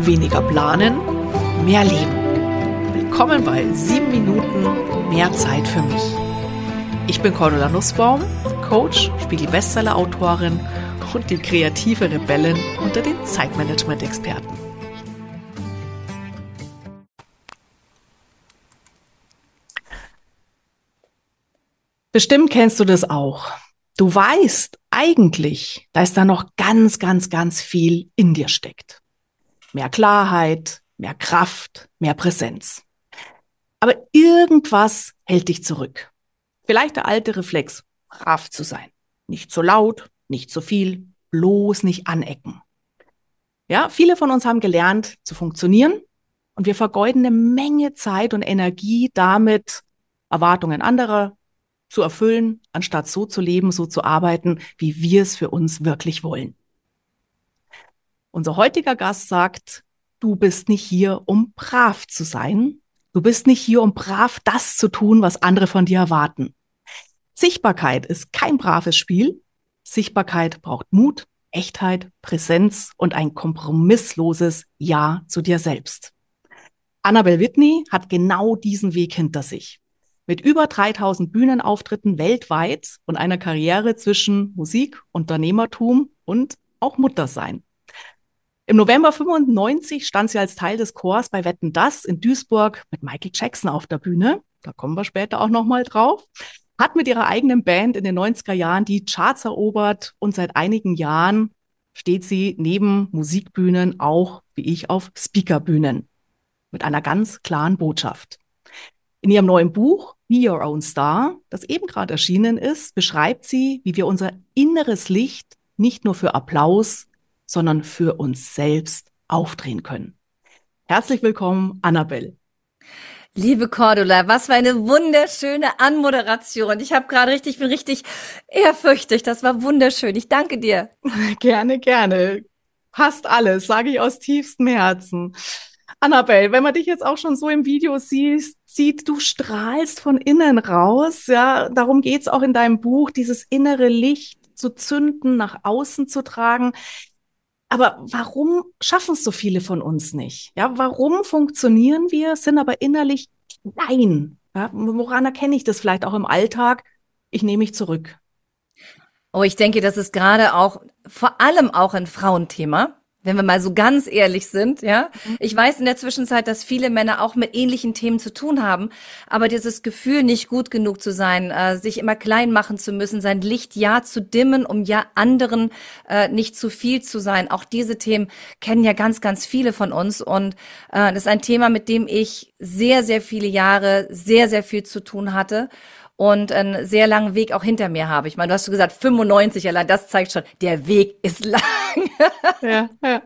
Weniger planen, mehr leben. Willkommen bei 7 Minuten mehr Zeit für mich. Ich bin Cordula Nussbaum, Coach, Spiegel-Bestseller-Autorin und die kreative Rebellin unter den Zeitmanagement-Experten. Bestimmt kennst du das auch. Du weißt eigentlich, dass da noch ganz viel in dir steckt. Mehr Klarheit, mehr Kraft, mehr Präsenz. Aber irgendwas hält dich zurück. Vielleicht der alte Reflex, brav zu sein. Nicht zu laut, nicht zu viel, bloß nicht anecken. Ja, viele von uns haben gelernt zu funktionieren und wir vergeuden eine Menge Zeit und Energie damit, Erwartungen anderer zu erfüllen, anstatt so zu leben, so zu arbeiten, wie wir es für uns wirklich wollen. Unser heutiger Gast sagt, du bist nicht hier, um brav zu sein. Du bist nicht hier, um brav das zu tun, was andere von dir erwarten. Sichtbarkeit ist kein braves Spiel. Sichtbarkeit braucht Mut, Echtheit, Präsenz und ein kompromissloses Ja zu dir selbst. Annabel Whitney hat genau diesen Weg hinter sich. Mit über 3000 Bühnenauftritten weltweit und einer Karriere zwischen Musik, Unternehmertum und auch Muttersein. Im November 95 stand sie als Teil des Chors bei Wetten, dass in Duisburg mit Michael Jackson auf der Bühne. Da kommen wir später auch nochmal drauf. Hat mit ihrer eigenen Band in den 90er Jahren die Charts erobert und seit einigen Jahren steht sie neben Musikbühnen auch, wie ich, auf Speakerbühnen mit einer ganz klaren Botschaft. In ihrem neuen Buch Be Your Own Star, das eben gerade erschienen ist, beschreibt sie, wie wir unser inneres Licht nicht nur für Applaus, sondern für uns selbst aufdrehen können. Herzlich willkommen, Annabel. Liebe Cordula, was für eine wunderschöne Anmoderation. Bin richtig ehrfürchtig. Das war wunderschön. Ich danke dir. Gerne. Passt alles, sage ich aus tiefstem Herzen. Annabel, wenn man dich jetzt auch schon so im Video sieht, du strahlst von innen raus. Ja, darum geht's auch in deinem Buch, dieses innere Licht zu zünden, nach außen zu tragen. Aber warum schaffen es so viele von uns nicht? Ja, warum funktionieren wir, sind aber innerlich klein? Ja, woran erkenne ich das vielleicht auch im Alltag? Ich nehme mich zurück. Oh, ich denke, das ist gerade auch, vor allem auch ein Frauenthema. Wenn wir mal so ganz ehrlich sind, ja. Ich weiß in der Zwischenzeit, dass viele Männer auch mit ähnlichen Themen zu tun haben, aber dieses Gefühl, nicht gut genug zu sein, sich immer klein machen zu müssen, sein Licht ja zu dimmen, um ja anderen nicht zu viel zu sein. Auch diese Themen kennen ja ganz viele von uns und das ist ein Thema, mit dem ich sehr viele Jahre sehr viel zu tun hatte. Und einen sehr langen Weg auch hinter mir habe. Ich meine, du hast gesagt, 95, allein das zeigt schon, der Weg ist lang. Ja.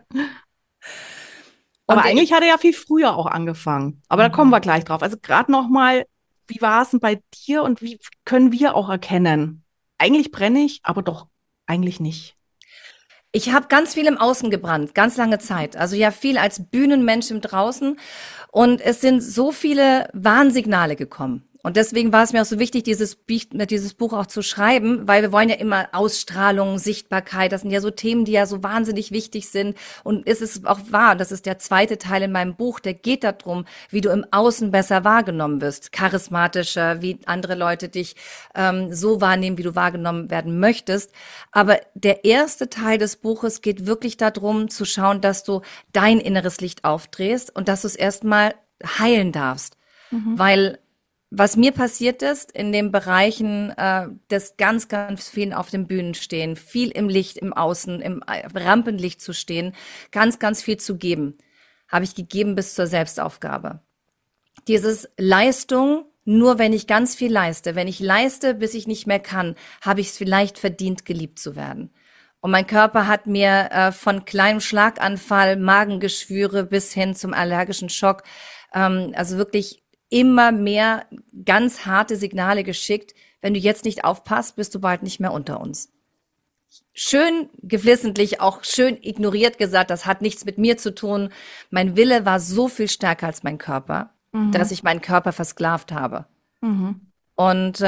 Aber eigentlich hat er ja viel früher auch angefangen. Aber da kommen wir gleich drauf. Also gerade nochmal, wie war es denn bei dir und wie können wir auch erkennen? Eigentlich brenne ich, aber doch eigentlich nicht. Ich habe ganz viel im Außen gebrannt, ganz lange Zeit. Also ja, viel als Bühnenmensch im Draußen. Und es sind so viele Warnsignale gekommen. Und deswegen war es mir auch so wichtig, dieses Buch auch zu schreiben, weil wir wollen ja immer Ausstrahlung, Sichtbarkeit, das sind ja so Themen, die ja so wahnsinnig wichtig sind. Und es ist auch wahr, das ist der zweite Teil in meinem Buch, der geht darum, wie du im Außen besser wahrgenommen wirst, charismatischer, wie andere Leute dich so wahrnehmen, wie du wahrgenommen werden möchtest. Aber der erste Teil des Buches geht wirklich darum, zu schauen, dass du dein inneres Licht aufdrehst und dass du es erstmal heilen darfst. Weil was mir passiert ist, in den Bereichen des ganz vielen auf den Bühnen stehen, viel im Licht, im Außen, im Rampenlicht zu stehen, ganz viel zu geben, habe ich gegeben bis zur Selbstaufgabe. Dieses Leistung, nur wenn ich ganz viel leiste, wenn ich leiste, bis ich nicht mehr kann, habe ich es vielleicht verdient, geliebt zu werden. Und mein Körper hat mir von kleinem Schlaganfall, Magengeschwüre bis hin zum allergischen Schock, also wirklich immer mehr ganz harte Signale geschickt. Wenn du jetzt nicht aufpasst, bist du bald nicht mehr unter uns. Schön geflissentlich, auch schön ignoriert gesagt, das hat nichts mit mir zu tun. Mein Wille war so viel stärker als mein Körper, dass ich meinen Körper versklavt habe. Und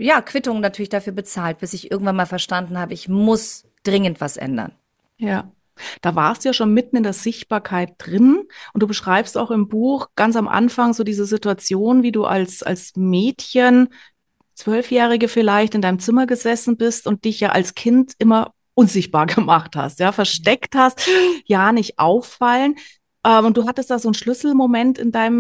Quittung natürlich dafür bezahlt, bis ich irgendwann mal verstanden habe, ich muss dringend was ändern. Ja. Da warst du ja schon mitten in der Sichtbarkeit drin und du beschreibst auch im Buch ganz am Anfang so diese Situation, wie du als Mädchen, Zwölfjährige vielleicht, in deinem Zimmer gesessen bist und dich ja als Kind immer unsichtbar gemacht hast, ja, versteckt hast, ja, nicht auffallen. Und du hattest da so einen Schlüsselmoment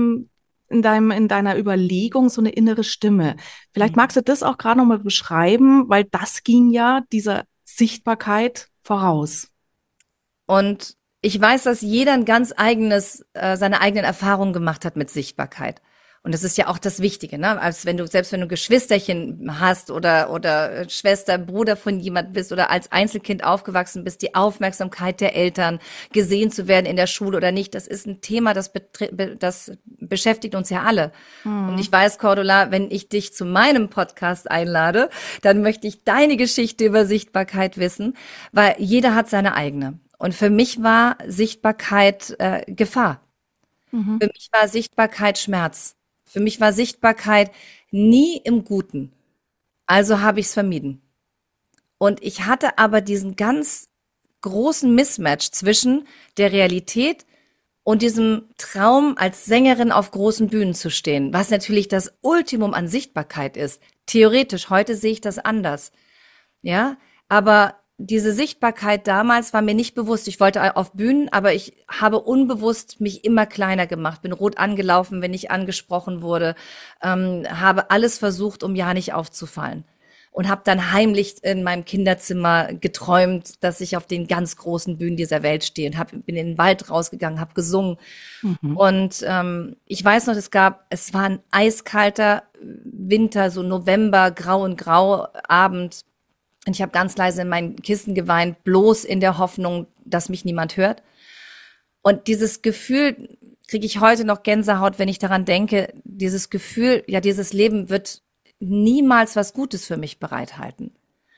in deiner Überlegung, so eine innere Stimme. Vielleicht magst du das auch gerade nochmal beschreiben, weil das ging ja dieser Sichtbarkeit voraus. Und ich weiß, dass jeder ein ganz eigenes, seine eigenen Erfahrungen gemacht hat mit Sichtbarkeit. Und das ist ja auch das Wichtige, ne? Als wenn du, selbst wenn du Geschwisterchen hast oder Schwester, Bruder von jemand bist oder als Einzelkind aufgewachsen bist, die Aufmerksamkeit der Eltern, gesehen zu werden in der Schule oder nicht, das ist ein Thema, das beschäftigt uns ja alle. Und ich Hm. weiß, Cordula, wenn ich dich zu meinem Podcast einlade, dann möchte ich deine Geschichte über Sichtbarkeit wissen, weil jeder hat seine eigene. Und für mich war Sichtbarkeit Gefahr. Mhm. Für mich war Sichtbarkeit Schmerz. Für mich war Sichtbarkeit nie im Guten. Also habe ich es vermieden. Und ich hatte aber diesen ganz großen Mismatch zwischen der Realität und diesem Traum, als Sängerin auf großen Bühnen zu stehen, was natürlich das Ultimum an Sichtbarkeit ist. Theoretisch, heute sehe ich das anders. Ja, aber diese Sichtbarkeit damals war mir nicht bewusst. Ich wollte auf Bühnen, aber ich habe unbewusst mich immer kleiner gemacht, bin rot angelaufen, wenn ich angesprochen wurde, habe alles versucht, um ja nicht aufzufallen. Und habe dann heimlich in meinem Kinderzimmer geträumt, dass ich auf den ganz großen Bühnen dieser Welt stehe und bin in den Wald rausgegangen, habe gesungen. Mhm. Und ich weiß noch, es war ein eiskalter Winter, so November, grau und grau Abend. Und ich habe ganz leise in mein Kissen geweint, bloß in der Hoffnung, dass mich niemand hört. Und dieses Gefühl kriege ich heute noch Gänsehaut, wenn ich daran denke, dieses Gefühl, ja, dieses Leben wird niemals was Gutes für mich bereithalten.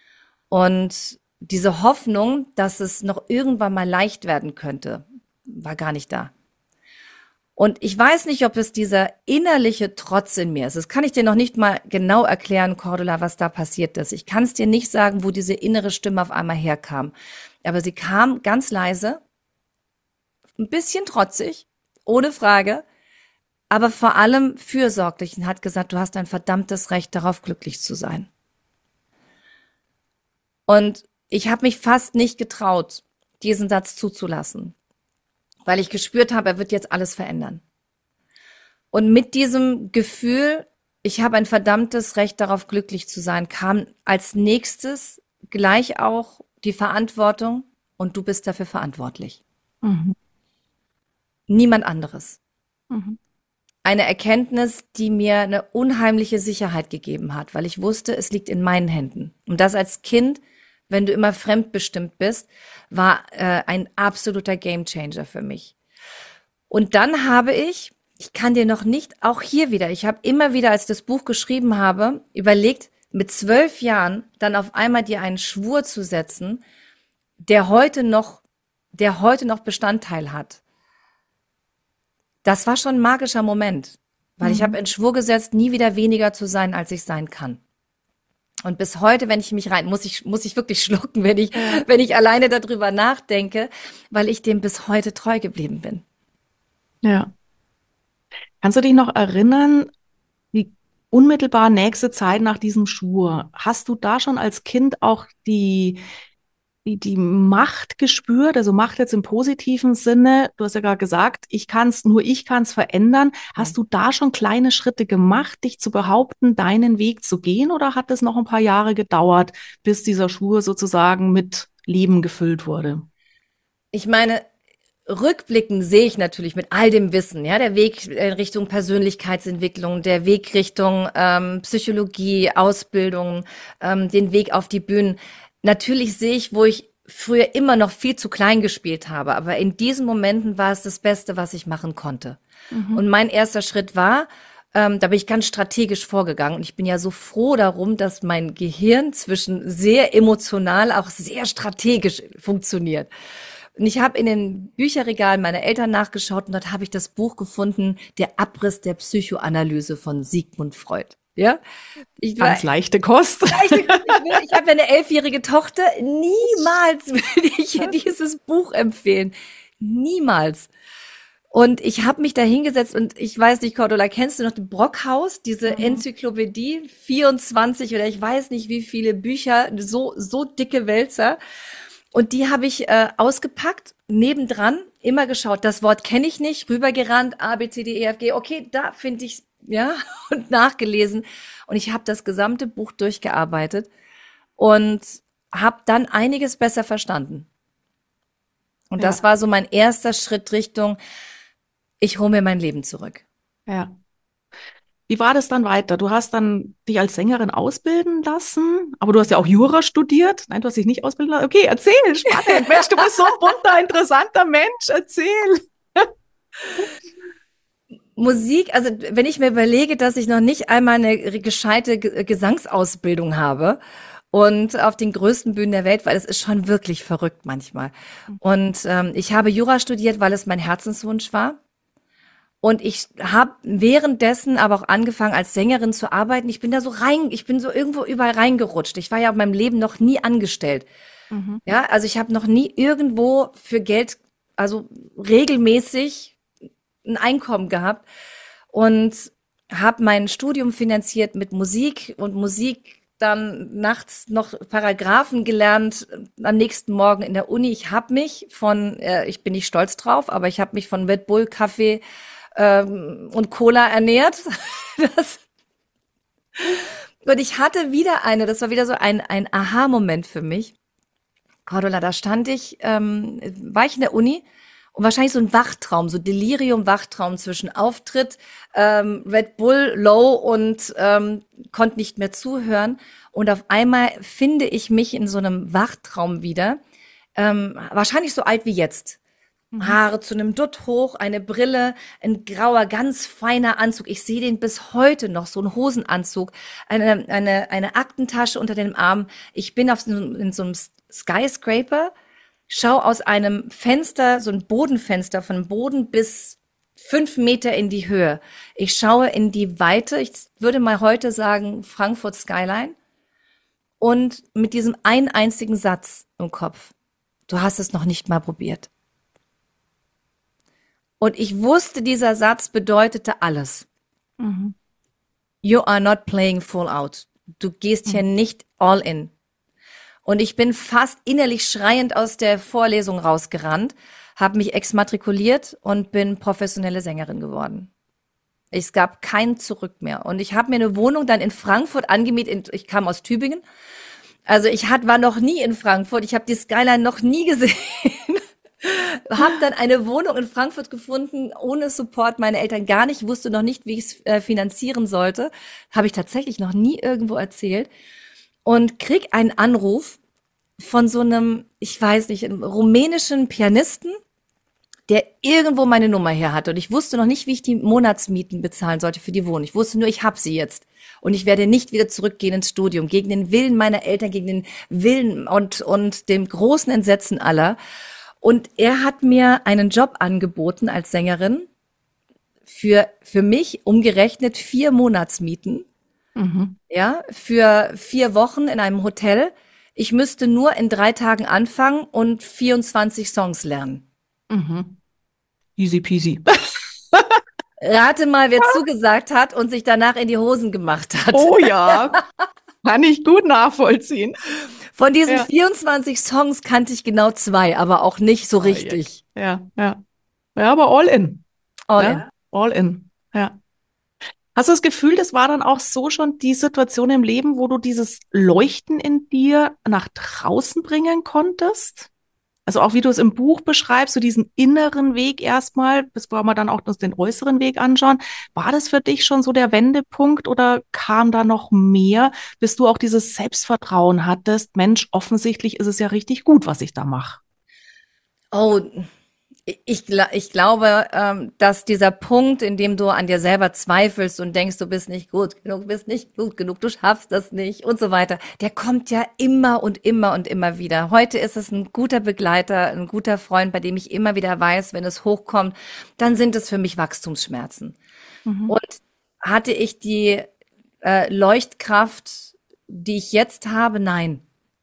Und diese Hoffnung, dass es noch irgendwann mal leicht werden könnte, war gar nicht da. Und ich weiß nicht, ob es dieser innerliche Trotz in mir ist. Das kann ich dir noch nicht mal genau erklären, Cordula, was da passiert ist. Ich kann es dir nicht sagen, wo diese innere Stimme auf einmal herkam. Aber sie kam ganz leise, ein bisschen trotzig, ohne Frage, aber vor allem fürsorglich und hat gesagt, du hast ein verdammtes Recht darauf, glücklich zu sein. Und ich habe mich fast nicht getraut, diesen Satz zuzulassen, weil ich gespürt habe, er wird jetzt alles verändern. Und mit diesem Gefühl, ich habe ein verdammtes Recht darauf, glücklich zu sein, kam als nächstes gleich auch die Verantwortung und du bist dafür verantwortlich. Mhm. Niemand anderes. Mhm. Eine Erkenntnis, die mir eine unheimliche Sicherheit gegeben hat, weil ich wusste, es liegt in meinen Händen. Und das als Kind, wenn du immer fremdbestimmt bist, war ein absoluter Gamechanger für mich. Und dann habe ich kann dir noch nicht, auch hier wieder, ich habe immer wieder, als ich das Buch geschrieben habe, überlegt, mit 12 Jahren dann auf einmal dir einen Schwur zu setzen, der heute noch Bestandteil hat. Das war schon ein magischer Moment, weil ich habe Mhm. einen Schwur gesetzt, nie wieder weniger zu sein, als ich sein kann. Und bis heute, wenn ich mich muss ich wirklich schlucken, Ja. wenn ich alleine darüber nachdenke, weil ich dem bis heute treu geblieben bin. Ja. Kannst du dich noch erinnern, die unmittelbar nächste Zeit nach diesem Schwur, hast du da schon als Kind auch die Macht gespürt, also Macht jetzt im positiven Sinne? Du hast ja gerade gesagt, nur ich kann's verändern. Ja. Hast du da schon kleine Schritte gemacht, dich zu behaupten, deinen Weg zu gehen, oder hat es noch ein paar Jahre gedauert, bis dieser Schwur sozusagen mit Leben gefüllt wurde? Ich meine, rückblickend sehe ich natürlich mit all dem Wissen, ja, der Weg in Richtung Persönlichkeitsentwicklung, der Weg Richtung Psychologie, Ausbildung, den Weg auf die Bühnen. Natürlich sehe ich, wo ich früher immer noch viel zu klein gespielt habe, aber in diesen Momenten war es das Beste, was ich machen konnte. Mhm. Und mein erster Schritt war, da bin ich ganz strategisch vorgegangen und ich bin ja so froh darum, dass mein Gehirn zwischen sehr emotional auch sehr strategisch funktioniert. Und ich habe in den Bücherregalen meiner Eltern nachgeschaut und dort habe ich das Buch gefunden, Der Abriss der Psychoanalyse von Sigmund Freud. Ja, Ganz leichte Kost. ich habe ja eine 11-jährige Tochter. Niemals würde ich ihr dieses Buch empfehlen. Niemals. Und ich habe mich da hingesetzt und ich weiß nicht, Cordula, kennst du noch den Brockhaus, diese Enzyklopädie, 24 oder ich weiß nicht wie viele Bücher, so dicke Wälzer. Und die habe ich ausgepackt, nebendran, immer geschaut, das Wort kenne ich nicht, rübergerannt, A, B, C, D, E, F, G, okay, da finde ich ja, und nachgelesen. Und ich habe das gesamte Buch durchgearbeitet und habe dann einiges besser verstanden. Und das Ja, war so mein erster Schritt Richtung, ich hole mir mein Leben zurück. ja. Wie war das dann weiter? Du hast dann dich als Sängerin ausbilden lassen, aber du hast ja auch Jura studiert. Nein, du hast dich nicht ausbilden lassen. Okay, erzähl, spannend. Mensch, du bist so ein bunter, interessanter Mensch. Erzähl. Musik, also wenn ich mir überlege, dass ich noch nicht einmal eine gescheite Gesangsausbildung habe und auf den größten Bühnen der Welt, weil es ist schon wirklich verrückt manchmal. Und ich habe Jura studiert, weil es mein Herzenswunsch war. Und ich habe währenddessen aber auch angefangen, als Sängerin zu arbeiten. Ich bin da so rein, ich bin so irgendwo überall reingerutscht. Ich war ja in meinem Leben noch nie angestellt. Mhm. Ja, also ich habe noch nie irgendwo für Geld, also regelmäßig ein Einkommen gehabt und habe mein Studium finanziert mit Musik und Musik dann nachts noch Paragraphen gelernt, am nächsten Morgen in der Uni. Ich habe mich ich bin nicht stolz drauf, aber ich habe mich von Red Bull, Kaffee und Cola ernährt. Das, und ich hatte wieder das war wieder so ein Aha-Moment für mich. Cordula, da stand ich, war ich in der Uni und wahrscheinlich so ein Wachtraum, so Delirium-Wachtraum zwischen Auftritt, Red Bull, Low und konnte nicht mehr zuhören. Und auf einmal finde ich mich in so einem Wachtraum wieder, wahrscheinlich so alt wie jetzt. Mhm. Haare zu einem Dutt hoch, eine Brille, ein grauer, ganz feiner Anzug. Ich sehe den bis heute noch, so ein Hosenanzug, eine Aktentasche unter dem Arm. Ich bin in so einem Skyscraper, schau aus einem Fenster, so ein Bodenfenster, von Boden bis 5 Meter in die Höhe. Ich schaue in die Weite, ich würde mal heute sagen Frankfurt Skyline und mit diesem einen einzigen Satz im Kopf. Du hast es noch nicht mal probiert. Und ich wusste, dieser Satz bedeutete alles. Mhm. You are not playing full out. Du gehst hier nicht all in. Und ich bin fast innerlich schreiend aus der Vorlesung rausgerannt, habe mich exmatrikuliert und bin professionelle Sängerin geworden. Es gab kein Zurück mehr. Und ich habe mir eine Wohnung dann in Frankfurt angemietet. Ich kam aus Tübingen. Also war noch nie in Frankfurt. Ich habe die Skyline noch nie gesehen. Habe dann eine Wohnung in Frankfurt gefunden, ohne Support, meine Eltern gar nicht, wusste noch nicht, wie ich es finanzieren sollte. Habe ich tatsächlich noch nie irgendwo erzählt. Und krieg einen Anruf von so einem, ich weiß nicht, einem rumänischen Pianisten, der irgendwo meine Nummer her hatte. Und ich wusste noch nicht, wie ich die Monatsmieten bezahlen sollte für die Wohnung. Ich wusste nur, ich habe sie jetzt. Und ich werde nicht wieder zurückgehen ins Studium, gegen den Willen meiner Eltern, gegen den Willen und dem großen Entsetzen aller. Und er hat mir einen Job angeboten als Sängerin für mich umgerechnet 4 Monatsmieten. Mhm. Ja, für 4 Wochen in einem Hotel. Ich müsste nur in 3 Tagen anfangen und 24 Songs lernen. Mhm. Easy peasy. Rate mal, wer zugesagt hat und sich danach in die Hosen gemacht hat. Oh ja, kann ich gut nachvollziehen. Von diesen Ja. 24 Songs kannte ich genau 2, aber auch nicht so richtig. Ja, ja. Ja, aber all in. All in. Ja, all in. Ja. Hast du das Gefühl, das war dann auch so schon die Situation im Leben, wo du dieses Leuchten in dir nach draußen bringen konntest? Also auch wie du es im Buch beschreibst, so diesen inneren Weg erstmal, bevor wir dann auch uns den äußeren Weg anschauen. War das für dich schon so der Wendepunkt oder kam da noch mehr, bis du auch dieses Selbstvertrauen hattest? Mensch, offensichtlich ist es ja richtig gut, was ich da mache. Oh, ich glaube, dass dieser Punkt, in dem du an dir selber zweifelst und denkst, du bist nicht gut genug, du schaffst das nicht und so weiter, der kommt ja immer und immer und immer wieder. Heute ist es ein guter Begleiter, ein guter Freund, bei dem ich immer wieder weiß, wenn es hochkommt, dann sind es für mich Wachstumsschmerzen. Mhm. Und hatte ich Leuchtkraft, die ich jetzt habe, nein.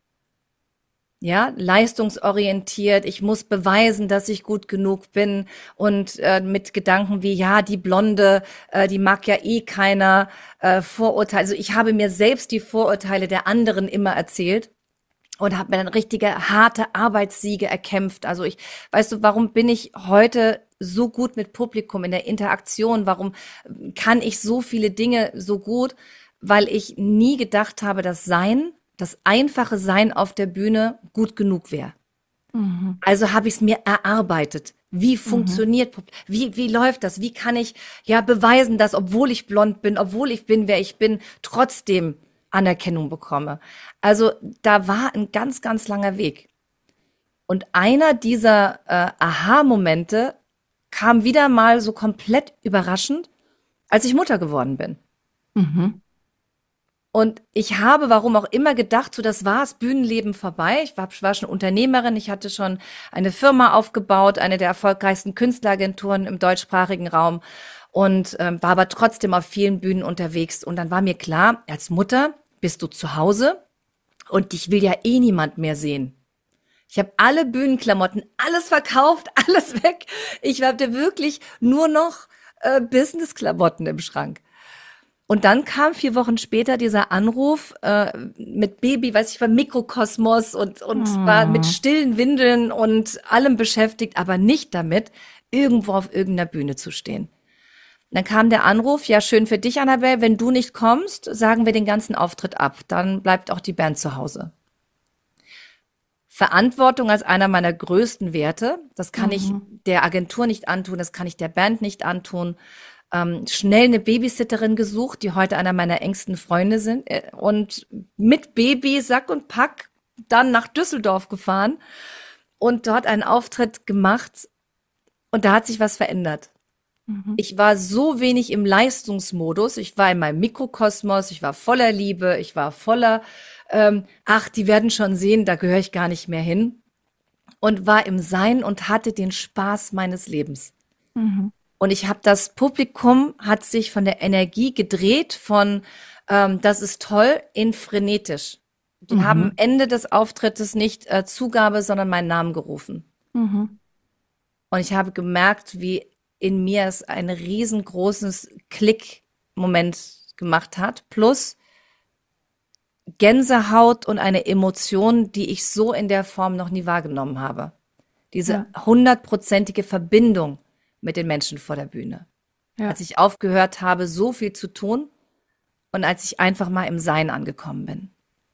Ja, leistungsorientiert, ich muss beweisen, dass ich gut genug bin und mit Gedanken wie, ja, die Blonde, die mag ja eh keiner, Vorurteile. Also ich habe mir selbst die Vorurteile der anderen immer erzählt und habe mir dann richtige harte Arbeitssiege erkämpft. Also weißt du, warum bin ich heute so gut mit Publikum in der Interaktion? Warum kann ich so viele Dinge so gut? Weil ich nie gedacht habe, dass das einfache Sein auf der Bühne gut genug wäre. Mhm. Also habe ich es mir erarbeitet. Wie Mhm. funktioniert, wie läuft das? Wie kann ich ja beweisen, dass obwohl ich blond bin, obwohl ich bin, wer ich bin, trotzdem Anerkennung bekomme? Also da war ein ganz, ganz langer Weg. Und einer dieser Aha-Momente kam wieder mal so komplett überraschend, als ich Mutter geworden bin. Mhm. Und ich habe, warum auch immer, gedacht, so das war's, Bühnenleben vorbei. Ich war schon Unternehmerin, ich hatte schon eine Firma aufgebaut, eine der erfolgreichsten Künstleragenturen im deutschsprachigen Raum und war aber trotzdem auf vielen Bühnen unterwegs. Und dann war mir klar, als Mutter bist du zu Hause und dich will ja eh niemand mehr sehen. Ich habe alle Bühnenklamotten, alles verkauft, alles weg. Ich hatte wirklich nur noch Businessklamotten im Schrank. Und dann kam 4 Wochen später dieser Anruf mit Baby, weiß ich, war Mikrokosmos und war mit Mhm. stillen Windeln und allem beschäftigt, aber nicht damit, irgendwo auf irgendeiner Bühne zu stehen. Dann kam der Anruf, ja, schön für dich, Annabelle, wenn du nicht kommst, sagen wir den ganzen Auftritt ab. Dann bleibt auch die Band zu Hause. Verantwortung als einer meiner größten Werte. Das kann ich Mhm. der Agentur nicht antun, das kann ich der Band nicht antun. Schnell eine Babysitterin gesucht, die heute einer meiner engsten Freunde sind und mit Baby, Sack und Pack dann nach Düsseldorf gefahren und dort einen Auftritt gemacht und da hat sich was verändert. Mhm. Ich war so wenig im Leistungsmodus, ich war in meinem Mikrokosmos, ich war voller Liebe, ich war voller, ach, die werden schon sehen, da gehöre ich gar nicht mehr hin und war im Sein und hatte den Spaß meines Lebens. Mhm. Und ich habe das Publikum hat sich von der Energie gedreht von das ist toll in frenetisch. Die haben am Mhm. Ende des Auftrittes nicht Zugabe, sondern meinen Namen gerufen. Mhm. Und ich habe gemerkt, wie in mir es ein riesengroßes Klick-Moment gemacht hat. Plus Gänsehaut und eine Emotion, die ich so in der Form noch nie wahrgenommen habe. Diese Ja, 100%ige Verbindung mit den Menschen vor der Bühne. ja. Als ich aufgehört habe, so viel zu tun und als ich einfach mal im Sein angekommen bin.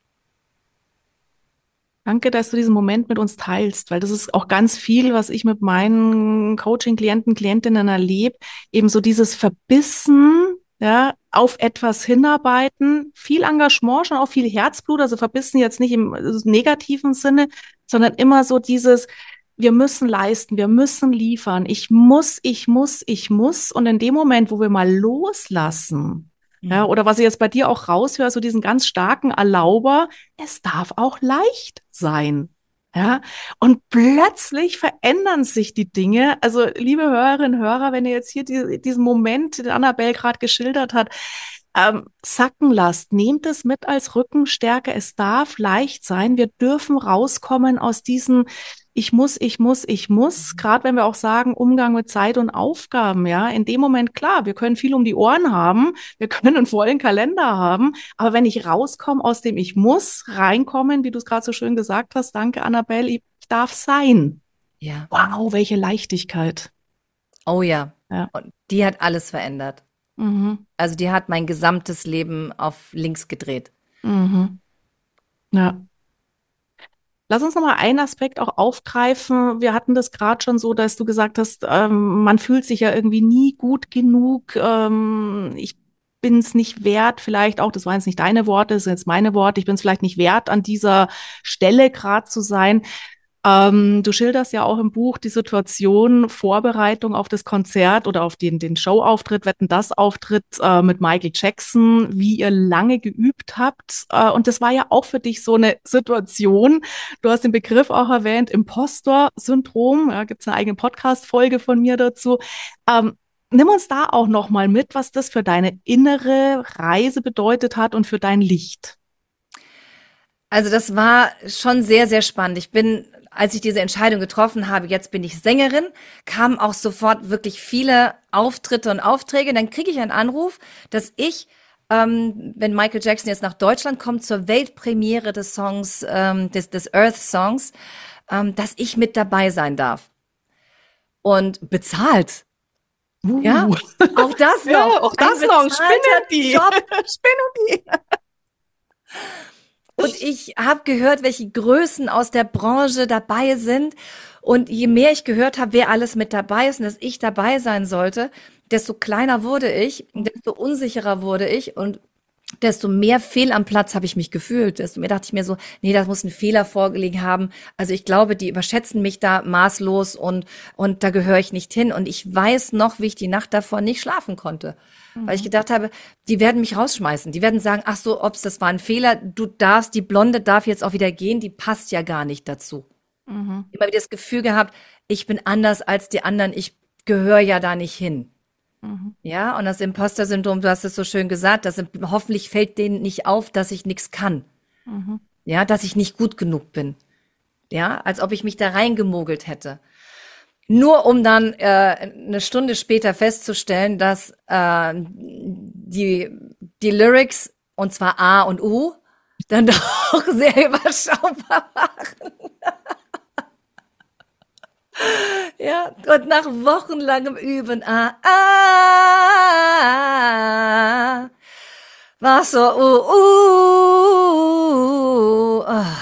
Danke, dass du diesen Moment mit uns teilst, weil das ist auch ganz viel, was ich mit meinen Coaching-Klienten, Klientinnen erlebe. Eben so dieses Verbissen, ja, auf etwas hinarbeiten, viel Engagement, schon auch viel Herzblut, also verbissen jetzt nicht im negativen Sinne, sondern immer so dieses, wir müssen leisten, wir müssen liefern, ich muss. Und in dem Moment, wo wir mal loslassen, ja, Mhm. oder was ich jetzt bei dir auch raushöre, so diesen ganz starken Erlauber, es darf auch leicht sein. Ja, und plötzlich verändern sich die Dinge. Also, liebe Hörerinnen, Hörer, wenn ihr jetzt hier diesen Moment, den Annabelle gerade geschildert hat, sacken lasst, nehmt es mit als Rückenstärke. Es darf leicht sein. Wir dürfen rauskommen aus diesem ich muss. Gerade wenn wir auch sagen, Umgang mit Zeit und Aufgaben, ja, in dem Moment, klar, wir können viel um die Ohren haben, wir können einen vollen Kalender haben, aber wenn ich rauskomme aus dem Ich muss, reinkommen, wie du es gerade so schön gesagt hast, danke Annabelle, ich darf sein. Ja. Wow, welche Leichtigkeit. Oh ja. Ja. Und die hat alles verändert. Mhm. Also die hat mein gesamtes Leben auf links gedreht. Mhm. Ja. Lass uns noch mal einen Aspekt auch aufgreifen. Wir hatten das gerade schon so, dass du gesagt hast, man fühlt sich ja irgendwie nie gut genug. Ich bin es nicht wert, vielleicht auch, das waren jetzt nicht deine Worte, das sind jetzt meine Worte, ich bin es vielleicht nicht wert, an dieser Stelle gerade zu sein. Du schilderst ja auch im Buch die Situation, Vorbereitung auf das Konzert oder auf den Showauftritt, Wetten, das Auftritt mit Michael Jackson, wie ihr lange geübt habt. Und das war ja auch für dich so eine Situation. Du hast den Begriff auch erwähnt, Impostor-Syndrom. Ja, gibt es eine eigene Podcast-Folge von mir dazu. Ähm, nimm uns da auch noch mal mit, was das für deine innere Reise bedeutet hat und für dein Licht. Also das war schon sehr, sehr spannend. Als ich diese Entscheidung getroffen habe, jetzt bin ich Sängerin, kamen auch sofort wirklich viele Auftritte und Aufträge. Dann kriege ich einen Anruf, dass wenn Michael Jackson jetzt nach Deutschland kommt zur Weltpremiere des Songs, des Earth Songs, dass ich mit dabei sein darf. Und bezahlt. Ja, Uh. auch das Ja, noch. auch Ein das noch. bezahlter Spinnerty. Job. Spinnerty. Und ich habe gehört, welche Größen aus der Branche dabei sind. Und je mehr ich gehört habe, wer alles mit dabei ist und dass ich dabei sein sollte, desto kleiner wurde ich, desto unsicherer wurde ich und desto mehr fehl am Platz habe ich mich gefühlt. Desto mehr dachte ich mir so, nee, da muss ein Fehler vorgelegen haben. Also ich glaube, die überschätzen mich da maßlos und da gehöre ich nicht hin. Und ich weiß noch, wie ich die Nacht davor nicht schlafen konnte. Weil ich gedacht habe, die werden mich rausschmeißen. Die werden sagen, ach so, das war ein Fehler. Die Blonde darf jetzt auch wieder gehen. Die passt ja gar nicht dazu. Mhm. Immer wieder das Gefühl gehabt, ich bin anders als die anderen. Ich gehöre ja da nicht hin. Mhm. Ja, und das Imposter-Syndrom, du hast es so schön gesagt, hoffentlich fällt denen nicht auf, dass ich nichts kann. Mhm. Ja, dass ich nicht gut genug bin. Ja, als ob ich mich da reingemogelt hätte. Nur um dann eine Stunde später festzustellen, dass die Lyrics, und zwar A und U, dann doch sehr überschaubar waren. Ja, und nach wochenlangem Üben, war so, ah.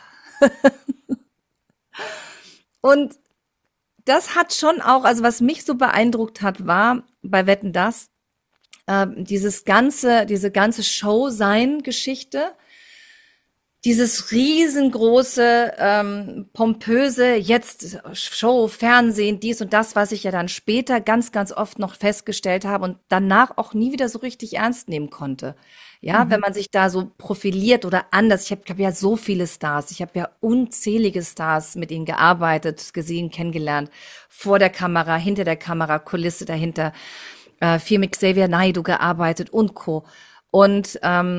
Und das hat schon auch, also was mich so beeindruckt hat, war bei Wetten, dass diese ganze Show-Sein-Geschichte, dieses riesengroße, pompöse, jetzt Show, Fernsehen, dies und das, was ich ja dann später ganz, ganz oft noch festgestellt habe und danach auch nie wieder so richtig ernst nehmen konnte. Ja, wenn man sich da so profiliert oder anders. Ich hab ja so viele Stars. Ich habe ja unzählige Stars mit ihnen gearbeitet, gesehen, kennengelernt. Vor der Kamera, hinter der Kamera, Kulisse dahinter. Viel mit Xavier Naidoo gearbeitet und Co. Und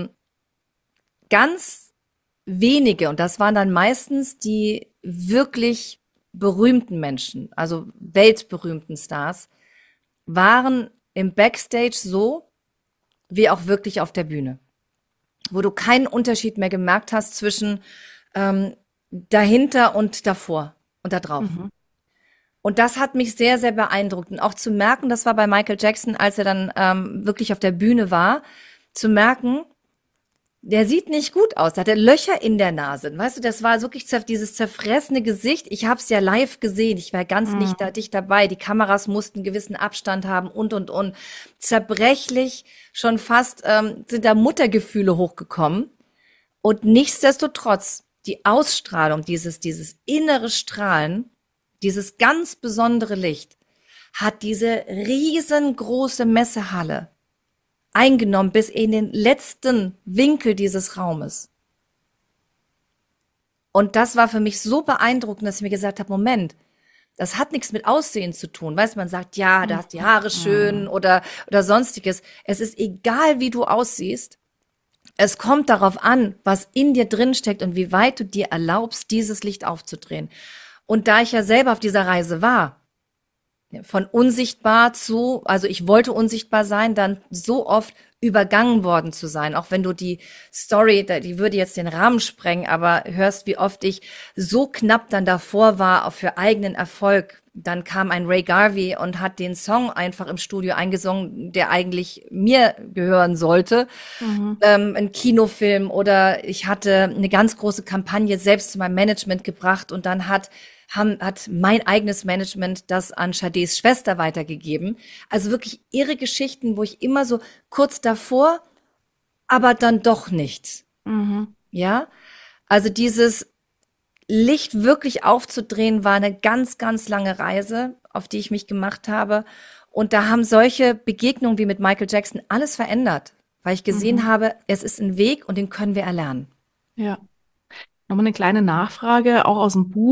ganz wenige, und das waren dann meistens die wirklich berühmten Menschen, also weltberühmten Stars, waren im Backstage so, wie auch wirklich auf der Bühne. Wo du keinen Unterschied mehr gemerkt hast zwischen dahinter und davor und da drauf. Mhm. Und das hat mich sehr, sehr beeindruckt. Und auch zu merken, das war bei Michael Jackson, als er dann wirklich auf der Bühne war, zu merken, der sieht nicht gut aus. Der hatte Löcher in der Nase. Weißt du, das war wirklich dieses zerfressene Gesicht. Ich habe es ja live gesehen. Ich war ganz nicht dicht dabei. Die Kameras mussten einen gewissen Abstand haben und. Zerbrechlich, schon fast sind da Muttergefühle hochgekommen. Und nichtsdestotrotz, die Ausstrahlung, dieses innere Strahlen, dieses ganz besondere Licht, hat diese riesengroße Messehalle eingenommen bis in den letzten Winkel dieses Raumes. Und das war für mich so beeindruckend, dass ich mir gesagt habe, Moment, das hat nichts mit Aussehen zu tun. Weißt du, man sagt, ja, da hast die Haare schön oder sonstiges. Es ist egal, wie du aussiehst. Es kommt darauf an, was in dir drin steckt und wie weit du dir erlaubst, dieses Licht aufzudrehen. Und da ich ja selber auf dieser Reise war, von unsichtbar zu, also ich wollte unsichtbar sein, dann so oft übergangen worden zu sein. Auch wenn du die Story, die würde jetzt den Rahmen sprengen, aber hörst, wie oft ich so knapp dann davor war, auch für eigenen Erfolg. Dann kam ein Ray Garvey und hat den Song einfach im Studio eingesungen, der eigentlich mir gehören sollte. Ein Kinofilm oder ich hatte eine ganz große Kampagne selbst zu meinem Management gebracht und dann hat mein eigenes Management das an Shadés Schwester weitergegeben. Also wirklich irre Geschichten, wo ich immer so kurz davor, aber dann doch nicht. Ja, also dieses Licht wirklich aufzudrehen war eine ganz, ganz lange Reise, auf die ich mich gemacht habe. Und da haben solche Begegnungen wie mit Michael Jackson alles verändert, weil ich gesehen habe, es ist ein Weg und den können wir erlernen. Ja. Nochmal eine kleine Nachfrage, auch aus dem Buch.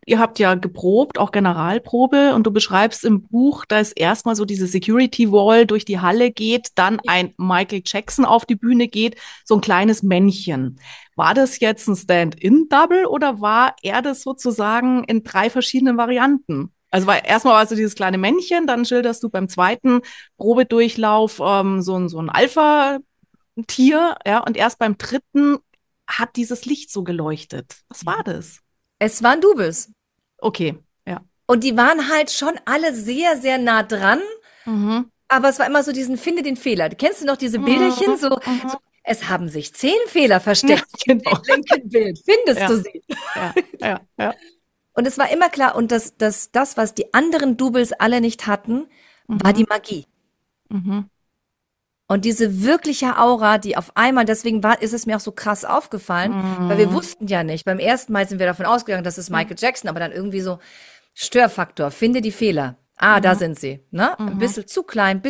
Ihr habt ja geprobt, auch Generalprobe, und du beschreibst im Buch, dass erstmal so diese Security Wall durch die Halle geht, dann ein Michael Jackson auf die Bühne geht, so ein kleines Männchen. War das jetzt ein Stand-in-Double oder war er das sozusagen in 3 verschiedenen Varianten? Also erstmal war so dieses kleine Männchen, dann schilderst du beim zweiten Probedurchlauf so ein Alpha-Tier, ja, und erst beim dritten hat dieses Licht so geleuchtet. Was war das? Es waren Doubles. Okay, ja. Und die waren halt schon alle sehr, sehr nah dran. Mhm. Aber es war immer so finde den Fehler. Kennst du noch diese Bilderchen? Mhm. So, Mhm. es haben sich 10 Fehler Ja, versteckt in genau. dem linken Bild. Findest Ja, du sie? ja, ja, ja. Und es war immer klar, und das, was die anderen Doubles alle nicht hatten, war die Mhm. Magie. Mhm. Und diese wirkliche Aura, die auf einmal, ist es mir auch so krass aufgefallen, weil wir Mhm. wussten ja nicht. Beim ersten Mal sind wir davon ausgegangen, das ist Michael Jackson, aber dann irgendwie so Störfaktor, finde die Fehler. Ah, da Mhm. sind sie, ne? Ein Mhm. bisschen zu klein,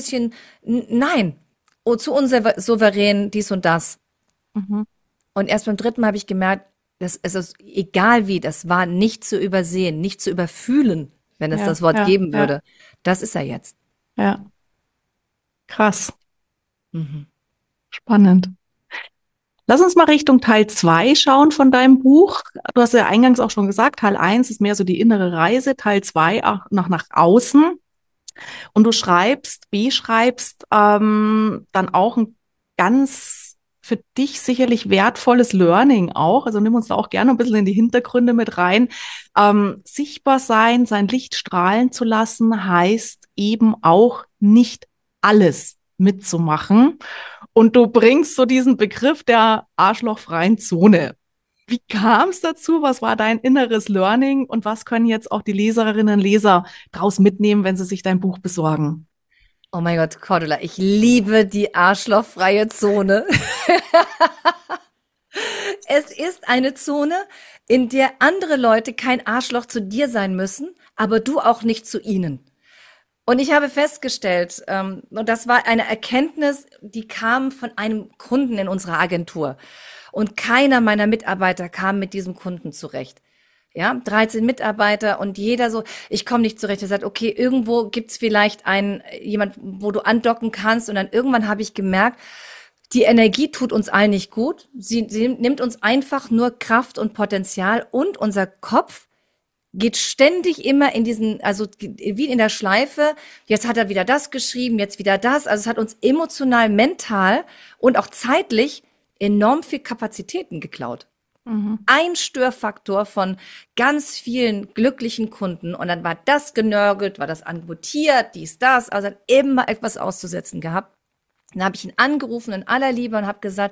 nein. Oh, zu unsouverän, dies und das. Mhm. Und erst beim dritten Mal habe ich gemerkt, es ist egal wie, das war nicht zu übersehen, nicht zu überfühlen, wenn es Ja, das Wort ja, geben ja, würde. Das ist er jetzt. ja. Krass. Mhm. Spannend. Lass uns mal Richtung Teil 2 schauen von deinem Buch. Du hast ja eingangs auch schon gesagt, Teil 1 ist mehr so die innere Reise, Teil 2 auch noch nach außen. Und du beschreibst dann auch ein ganz für dich sicherlich wertvolles Learning auch. Also nimm uns da auch gerne ein bisschen in die Hintergründe mit rein. Sichtbar sein, sein Licht strahlen zu lassen, heißt eben auch nicht alles mitzumachen. Und du bringst so diesen Begriff der arschlochfreien Zone. Wie kam es dazu? Was war dein inneres Learning? Und was können jetzt auch die Leserinnen und Leser daraus mitnehmen, wenn sie sich dein Buch besorgen? Oh mein Gott, Cordula, ich liebe die arschlochfreie Zone. Es ist eine Zone, in der andere Leute kein Arschloch zu dir sein müssen, aber du auch nicht zu ihnen. Und ich habe festgestellt, und das war eine Erkenntnis, die kam von einem Kunden in unserer Agentur. Und keiner meiner Mitarbeiter kam mit diesem Kunden zurecht. Ja, 13 Mitarbeiter und jeder so, ich komme nicht zurecht. Er sagt, okay, irgendwo gibt's vielleicht jemand, wo du andocken kannst. Und dann irgendwann habe ich gemerkt, die Energie tut uns allen nicht gut. Sie nimmt uns einfach nur Kraft und Potenzial, und unser Kopf geht ständig immer in also wie in der Schleife. Jetzt hat er wieder das geschrieben, jetzt wieder das. Also es hat uns emotional, mental und auch zeitlich enorm viel Kapazitäten geklaut. Mhm. Ein Störfaktor von ganz vielen glücklichen Kunden. Und dann war das genörgelt, war das anbotiert, dies, das. Also hat immer etwas auszusetzen gehabt. Dann habe ich ihn angerufen in aller Liebe und habe gesagt,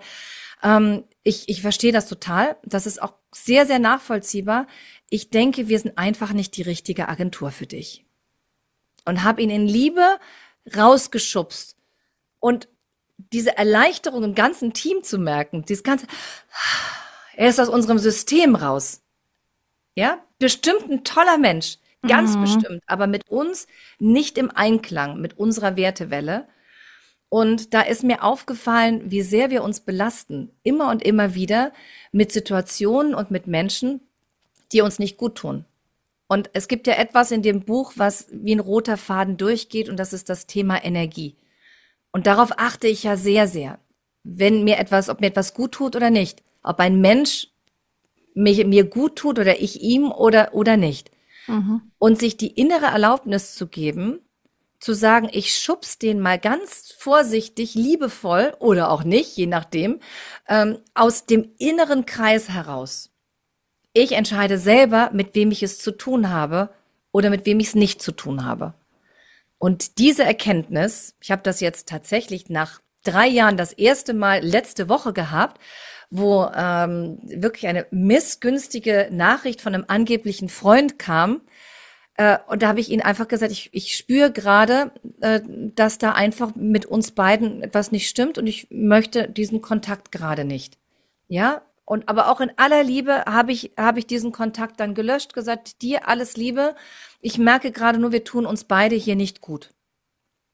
ich verstehe das total. Das ist auch sehr, sehr nachvollziehbar. Ich denke, wir sind einfach nicht die richtige Agentur für dich. Und habe ihn in Liebe rausgeschubst. Und diese Erleichterung im ganzen Team zu merken, dieses ganze, er ist aus unserem System raus. Ja, bestimmt ein toller Mensch, ganz Mhm. bestimmt, aber mit uns nicht im Einklang, mit unserer Wertewelle. Und da ist mir aufgefallen, wie sehr wir uns belasten, immer und immer wieder mit Situationen und mit Menschen, die uns nicht gut tun. Und es gibt ja etwas in dem Buch, was wie ein roter Faden durchgeht, und das ist das Thema Energie. Und darauf achte ich ja sehr, sehr. Ob mir etwas gut tut oder nicht. Ob ein Mensch mir gut tut oder ich ihm oder nicht. Mhm. Und sich die innere Erlaubnis zu geben, zu sagen, ich schubs den mal ganz vorsichtig, liebevoll oder auch nicht, je nachdem, aus dem inneren Kreis heraus. Ich entscheide selber, mit wem ich es zu tun habe oder mit wem ich es nicht zu tun habe. Und diese Erkenntnis, ich habe das jetzt tatsächlich nach 3 Jahren das erste Mal letzte Woche gehabt, wo wirklich eine missgünstige Nachricht von einem angeblichen Freund kam. Und da habe ich ihnen einfach gesagt, ich spüre gerade, dass da einfach mit uns beiden etwas nicht stimmt, und ich möchte diesen Kontakt gerade nicht. Ja, und aber auch in aller Liebe habe ich diesen Kontakt dann gelöscht, gesagt, dir alles Liebe. Ich merke gerade nur, wir tun uns beide hier nicht gut.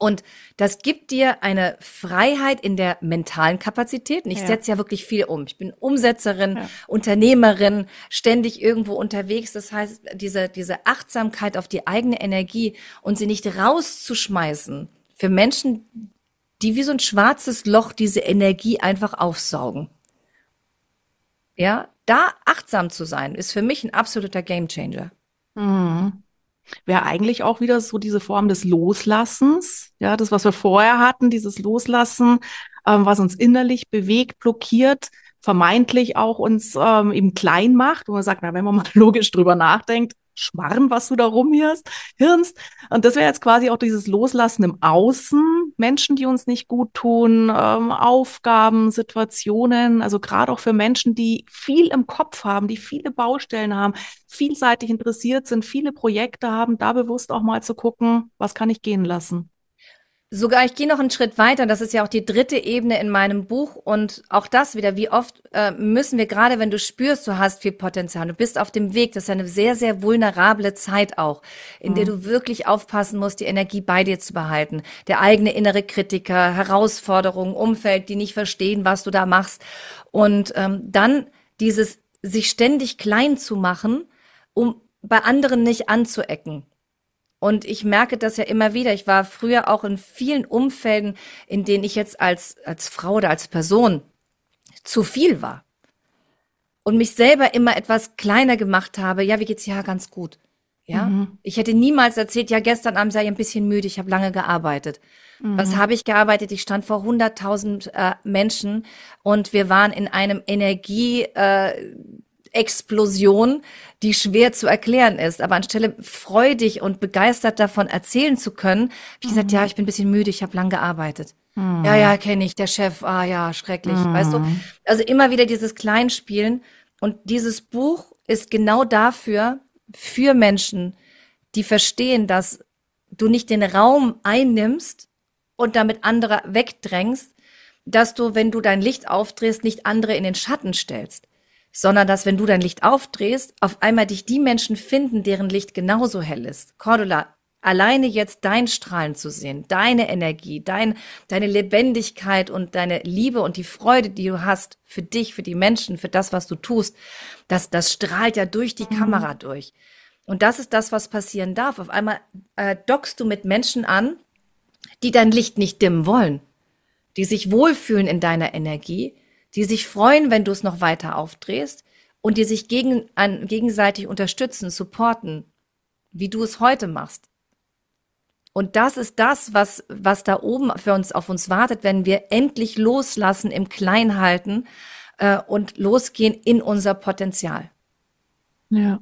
Und das gibt dir eine Freiheit in der mentalen Kapazität. Und ich setze ja wirklich viel um. Ich bin Umsetzerin, Unternehmerin, ständig irgendwo unterwegs. Das heißt, diese Achtsamkeit auf die eigene Energie und sie nicht rauszuschmeißen für Menschen, die wie so ein schwarzes Loch diese Energie einfach aufsaugen. Ja, da achtsam zu sein, ist für mich ein absoluter Gamechanger. Mhm. Wäre eigentlich auch wieder so diese Form des Loslassens, ja, das, was wir vorher hatten, dieses Loslassen, was uns innerlich bewegt, blockiert, vermeintlich auch uns eben klein macht, wo man sagt, na, wenn man mal logisch drüber nachdenkt, Schmarrn, was du da hirnst. Und das wäre jetzt quasi auch dieses Loslassen im Außen, Menschen, die uns nicht gut tun, Aufgaben, Situationen, also gerade auch für Menschen, die viel im Kopf haben, die viele Baustellen haben, vielseitig interessiert sind, viele Projekte haben, da bewusst auch mal zu gucken, was kann ich gehen lassen. Sogar, ich gehe noch einen Schritt weiter. Das ist ja auch die dritte Ebene in meinem Buch. Und auch das wieder, wie oft müssen wir, gerade wenn du spürst, du hast viel Potenzial, du bist auf dem Weg, das ist eine sehr, sehr vulnerable Zeit auch, in der du wirklich aufpassen musst, die Energie bei dir zu behalten. Der eigene innere Kritiker, Herausforderungen, Umfeld, die nicht verstehen, was du da machst. Und dann dieses sich ständig klein zu machen, um bei anderen nicht anzuecken. Und ich merke das ja immer wieder. Ich war früher auch in vielen Umfelden, in denen ich jetzt als Frau oder als Person zu viel war. Und mich selber immer etwas kleiner gemacht habe. Ja, wie geht's? Ja, ganz gut. Ja, ich hätte niemals erzählt, ja, gestern Abend sei ich ein bisschen müde, ich habe lange gearbeitet. Was habe ich gearbeitet? Ich stand vor 100.000 Menschen und wir waren in einem Explosion, die schwer zu erklären ist. Aber anstelle freudig und begeistert davon erzählen zu können, habe ich gesagt, ja, ich bin ein bisschen müde, ich habe lang gearbeitet. Ja, kenne ich, der Chef, ja, schrecklich, weißt du? Also immer wieder dieses Kleinspielen. Und dieses Buch ist genau dafür, für Menschen, die verstehen, dass du nicht den Raum einnimmst und damit andere wegdrängst, dass du, wenn du dein Licht aufdrehst, nicht andere in den Schatten stellst, sondern dass, wenn du dein Licht aufdrehst, auf einmal dich die Menschen finden, deren Licht genauso hell ist. Cordula, alleine jetzt dein Strahlen zu sehen, deine Energie, deine Lebendigkeit und deine Liebe und die Freude, die du hast für dich, für die Menschen, für das, was du tust, das strahlt ja durch die Kamera durch. Und das ist das, was passieren darf. Auf einmal dockst du mit Menschen an, die dein Licht nicht dimmen wollen, die sich wohlfühlen in deiner Energie, die sich freuen, wenn du es noch weiter aufdrehst und die sich gegenseitig unterstützen, supporten, wie du es heute machst. Und das ist das, was da oben auf uns wartet, wenn wir endlich loslassen, im Klein halten und losgehen in unser Potenzial. Ja.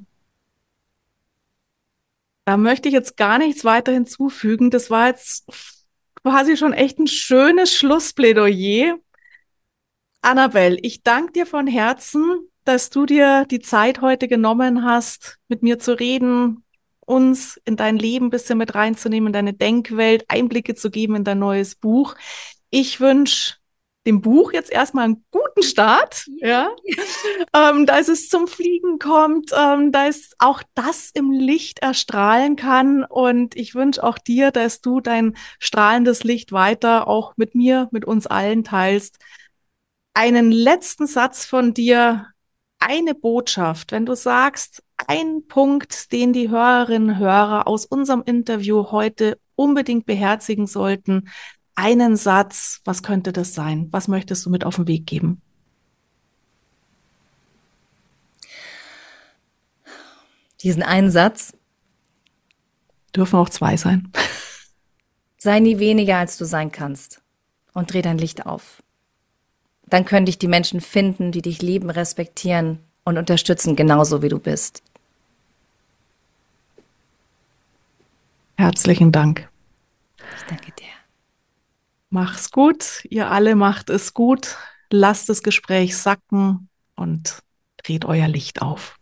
Da möchte ich jetzt gar nichts weiter hinzufügen. Das war jetzt quasi schon echt ein schönes Schlussplädoyer. Annabelle, ich danke dir von Herzen, dass du dir die Zeit heute genommen hast, mit mir zu reden, uns in dein Leben ein bisschen mit reinzunehmen, in deine Denkwelt, Einblicke zu geben in dein neues Buch. Ich wünsche dem Buch jetzt erstmal einen guten Start, dass es zum Fliegen kommt, dass auch das im Licht erstrahlen kann. Und ich wünsche auch dir, dass du dein strahlendes Licht weiter auch mit mir, mit uns allen teilst. Einen letzten Satz von dir, eine Botschaft, wenn du sagst, ein Punkt, den die Hörerinnen und Hörer aus unserem Interview heute unbedingt beherzigen sollten, einen Satz, was könnte das sein? Was möchtest du mit auf den Weg geben? Diesen einen Satz. Dürfen auch zwei sein. Sei nie weniger, als du sein kannst. Und dreh dein Licht auf. Dann können dich die Menschen finden, die dich lieben, respektieren und unterstützen, genauso wie du bist. Herzlichen Dank. Ich danke dir. Mach's gut. Ihr alle macht es gut. Lasst das Gespräch sacken und dreht euer Licht auf.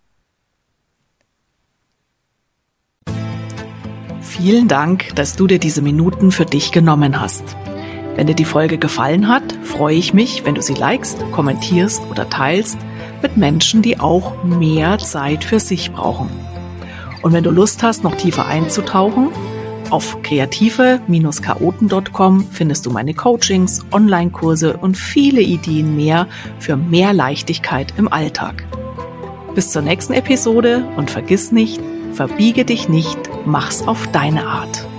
Vielen Dank, dass du dir diese Minuten für dich genommen hast. Wenn dir die Folge gefallen hat, freue ich mich, wenn du sie likest, kommentierst oder teilst mit Menschen, die auch mehr Zeit für sich brauchen. Und wenn du Lust hast, noch tiefer einzutauchen, Auf kreative-chaoten.com findest du meine Coachings, Online-Kurse und viele Ideen mehr für mehr Leichtigkeit im Alltag. Bis zur nächsten Episode und vergiss nicht, verbiege dich nicht, mach's auf deine Art.